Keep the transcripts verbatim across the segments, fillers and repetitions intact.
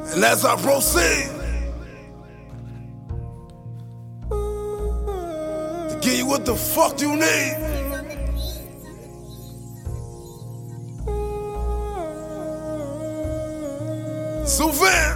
And as I proceed to give you what the fuck you need, Sylvan.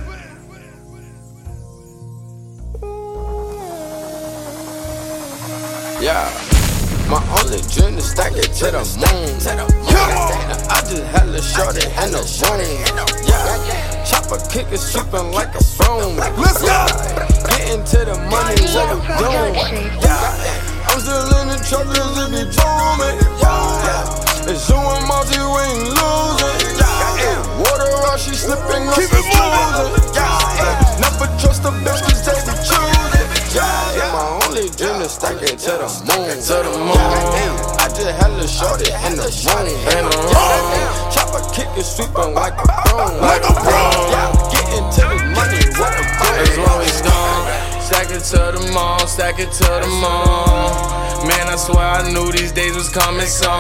Yeah, my only dream is stack it to the moon. Yeah, I just had a shorty in the room. Yeah, chopper kickin', sweepin' like a broom. Let's go. Getting to the money, what we doing? Yeah, I'm still in the troubles, it be booming. Yeah, it's doing multi, we ain't losing. Yeah, water rush, she slipping off the choosing. Yeah, never trust a bitch 'cause they be choosing. Yeah, my only dream is stack it to the moon. To the moon. I just had a shorty in the room. In the room. Chopper kickin', sweepin' like a broom. Like a broom. Yeah, getting to the money, what a broom. That's what we done. Stack it to the mall, stack it to the mall. Man, I swear I knew these days was coming soon.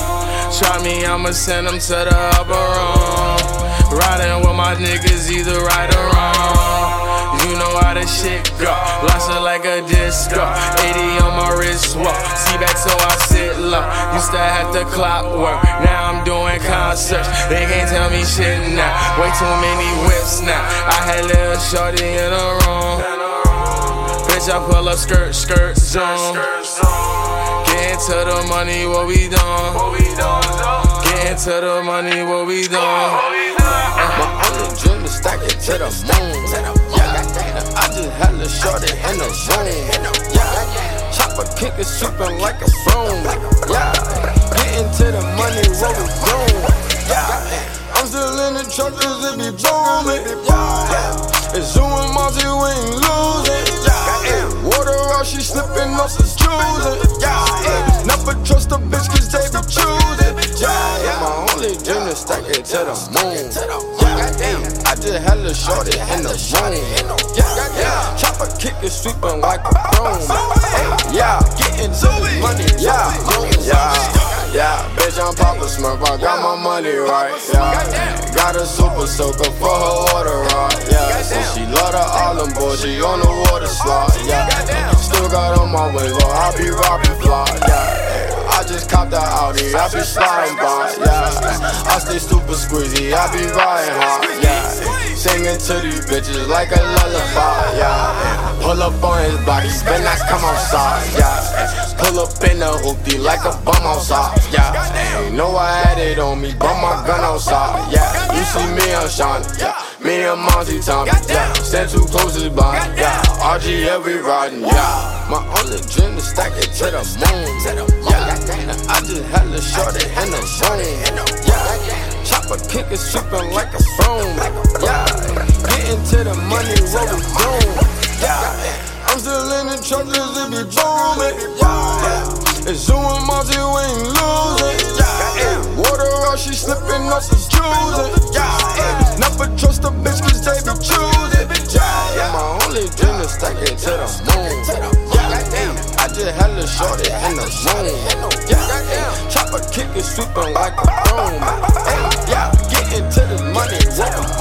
Try me, I'ma send them to the upper room. Riding with my niggas, either right or wrong. You know how the shit go, lost it like a disco. eighty on my wrist, walk, see back so I sit low. Used to have to clockwork, now I'm doing concerts. They can't tell me shit now, way too many whips now. I had little shorty in the room. Bitch, I pull up skirt, skirt, zoom. Getting to the money, what we done? Getting to the money, what we done? My only dream is stack it to the moon. Yeah, I just had a shorty in the room. Yeah, chopper kickin', sweepin' like a broom. Yeah, getting to the money, what we doing? Yeah, I'm still in the troubles, it be booming. Yeah, it's doing multi, we ain't losing. Yeah, water rush, she slipping off the choosing. Yeah, never trust a bitch 'cause they be choosing. Yeah, my only dream is stack it to the moon. Yeah, I just had a shorty in the room. Yeah, chopper kickin', sweepin' like a broom. Yeah, getting to the money. Yeah, yeah, yeah. Bitch, I'm Papa Smurf, I got my money right. Yeah, got a super soaker for her water rod. Yeah, so she love the island boy, she on the water slide. Yeah, still got on my wings, or I be robbing fly. Yeah. I just copped the Audi, I be sliding by, yeah. I stay super squeezy, I be riding hard, yeah. Singing to these bitches like a lullaby, yeah. Pull up on his block, he spin nice, come outside, yeah. Pull up in the hoopty like a bum outside, yeah. Ain't know I had it on me, bum my gun outside, yeah. You see me, I'm shining, yeah. Me and Monty Tommy, yeah. Stand too close to the blind, yeah. R G, yeah, we riding, yeah. My only dream is stack it to the moon, yeah. I just had a shorty in the room. Yeah, chopper kickin', sweepin' like a broom. Yeah, getting to the money, what we doing? Yeah, I'm still in the troubles, it be booming. Yeah, it's doing multi, we ain't losing. Yeah, water rush, she slipping off the choosing. Yeah, never trust a bitch 'cause they be choosing. Yeah, my only dream is stack it to the moon. I just had a shorty in the room. Yeah, chopper kickin', sweepin' like a broom. Yeah, getting to the money, what